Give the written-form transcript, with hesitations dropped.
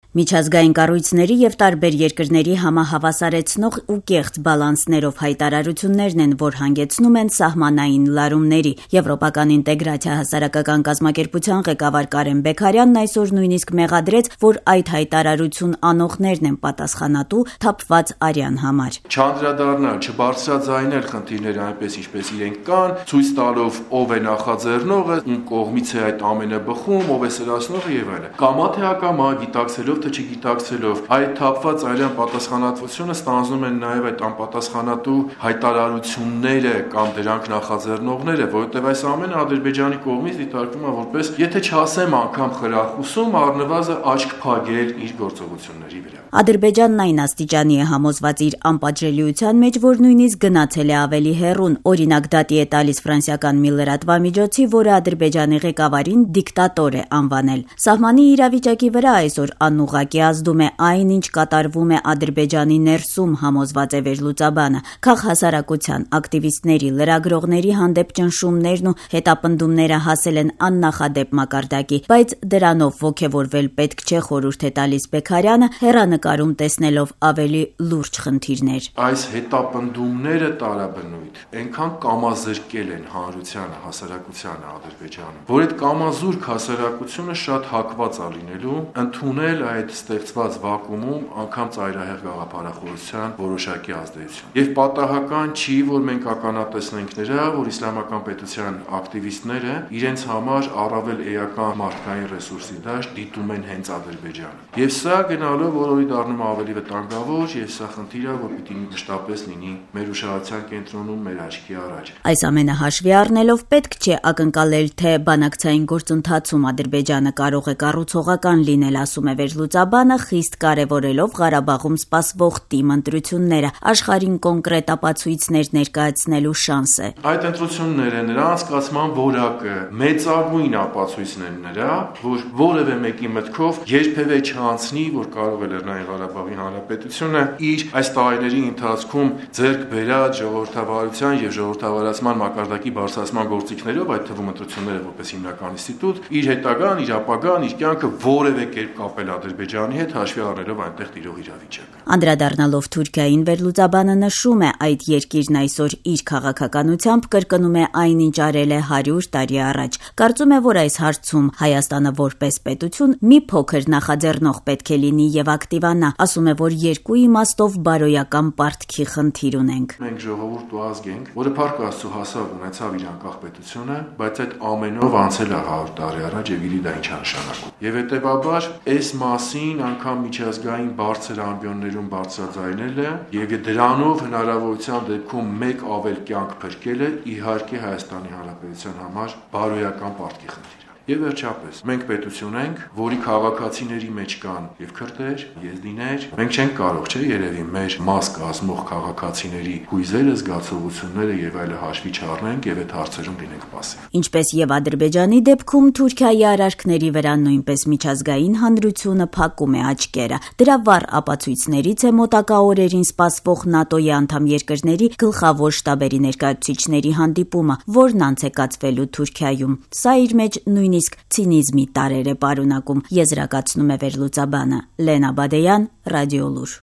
Միջազգային կառույցների եւ տարբեր երկրների համահավասարեցնող ու կեղծ բալանսներով հայտարարություններն են, որ հանգեցնում են սահմանային լարումների։ Եվրոպական ինտեգրացիա հասարակական կազմակերպության ղեկավար Կարեն Բեքարյանն այսօր նույնիսկ մեղադրեց, որ այդ հայտարարություն անողներն են պատասխանատու թափված արյան համար։ Չանդրադառնալ, չբարձրաձայնել խնդիրները այնպես, ինչպես իրենք կան, ցույց տալով ով է նախաձեռնողը, ում կողմից է այդ ամենը բխում, ով է սրացնողը եւ այլն։ Կամա թե ակամա, գիտակցելով թե չգիտակցելով, այդ թափված արյան պատասխանատվությունը ստանձնում են նաև այդ անպատասխանատու հայտարարությունները կամ դրանք նախաձեռնողները, որովհետև այս ամենը Ադրբեջանի կողմից դիտարկվում է որպես, եթե չասեմ անգամ խրախուսում, առնվազն աչք փակել իր գործողությունների վրա։ Ադրբեջանն այն աստիճանի է համոզված իր անպատժելիության մեջ, որ նույնիսկ գնացել է ավելի հեռուն։ Օրինակ դատի է տալիս ֆրանսիական մի լրատվամիջոցի, որը Ադրբեջանի ղեկավարին դիկտատոր է անվանել։ Սահմանի իրավիճակի վրա այսօր անուղղակի ազդում է այն, ինչ կատարվում է Ադրբեջանի ներսում, համոզված է Վերլուծաբանը։ Քաղհասարակության, ակտիվիստների, լրագրողների հանդեպ ճնշումներն ու հետապնդումները հասել են աննախադեպ մակարդակի, բայց դրանով ոգևորվել պետք չէ, խորհուրդ է տալիս Բեքարյանը, հեռանկարում տեսնելով ավելի լուրջ խնդիրներ։ Այս հետապնդումները տարաբնույթ այնքան կամազրկել են հանրությանը, հասարակությանը Ադրբեջանում, որ այդ կամազուրկ հասարակությունը շատ հակված է լինելու ընդունել այդ ստեղծված վակուումում անգամ ծայրահեղ գաղափարախոսության որոշակի ազդեցություն։ Եվ պատահական չի, որ մենք ականատեսնենք նրա, որ իսլամական պետության ակտիվիստները իրենց համար առավել էական մարդկային ռեսուրսի դաշտ դիտում են հենց Ադրբեջանը։ Եվ սա գնալով որորի դառնում ավելի վտանգավոր, եւ սա խնդիր է, որ պիտի մշտապես լինի մեր ուշադրության կենտրոնում, մեր աչքի առաջ։ Այս ամենը հաշվի առնելով պետք չէ ակնկալել, թե բանակցային գործընթացում Ադրբեջանը կարող է կառուցողական լինել, ասում է Վերլուծաբանը, խիստ կարևորելով Ղարաբաղում սպասվող թիմ ընտրությունները, աշխարհին կոնկրետ ապացույցներ ներկայացնելու շանսը։ Այդ ընտրությունները նրա անցկացման որակը մեծագույն ապացույցն են նրա, որ որևէ մեկի մտքով երբևէ չանցնի, որ կարող է Լեռնային Ղարաբաղի Հանրապետությունը իր այս տարիների ընթացքում ձեռք բերած ժողովրդավարության եւ ժողովրդավարացման մակարդակի բարձրացման գործիքներով, այդ թվում ընտրությունները որպես հիմնական ինստիտուտ, իր հետագան, իր ապագան, իր կյանքը որևէ կերպ կապել Ադրբեջանի հետ, հաշվի առնելով այնտեղ տիրող իրավիճակը։ Անդրադառնալով Թուրքիային, Վերլուծաբանը նշում է, այդ երկիրն այսօր իր քաղաքականությամբ կրկնում է այն, ինչ արել է 100 տարի առաջ։ Կարծում է, որ այս հարցում Հայաստանը որպես պետություն մի փոքր նախաձեռնող պետք է լինի եւ ակտիվանա, ասում է, որ երկու իմաստով բարոյական պարտքի խնդիր ունենք։ Մենք ժողովուրդ ու ազգ ենք, որը փառք Աստծո հասավ ունեցավ իր անկախ պետությունը, բայց այդ ամենով անցել է 100 տարի առաջ եւ իրի դա ինչ է նշանակում։ Եվ հետեւաբար այս մասին անգամ միջազգային բարձր ամբիոններում բարձրաձայնելը եւ դրանով հնարավորության դեպքում մեկ ավել կյանք փրկելը իհարկե Հայաստանի Հանրապետության համար բարոյական պարտքի խնդիր է։ Եվ վերջապես, մենք պետություն ենք, որի քաղաքացիների մեջ կան եւ քրդեր, եզդիներ, մենք չենք կարող, չէ, երևի մեր մաս կազմող քաղաքացիների հույզերը, զգացողությունները եւ այլը հաշվի չառնենք եւ այդ հարցերում լինենք պասիվ։ Ինչպես եւ Ադրբեջանի դեպքում Թուրքիայի արարքների վրա նույնպես միջազգային հանրությունը փակում է աչքերը։ Դրա վառ ապացույցներից է մոտակա օրերին սպասվող ՆԱՏՕ-ի անդամ երկրների գլխավոր շտաբերի ներկայացուցիչների հանդիպումը, որն անցեկացվելու Թուրքիայում։ Սա իր մեջ նույնիսկ ցինիզմի տարրեր է պարունակում, եզրակացնում է Վերլուծաբանը։ Լենա Բադեյան, Ռադիոլուր։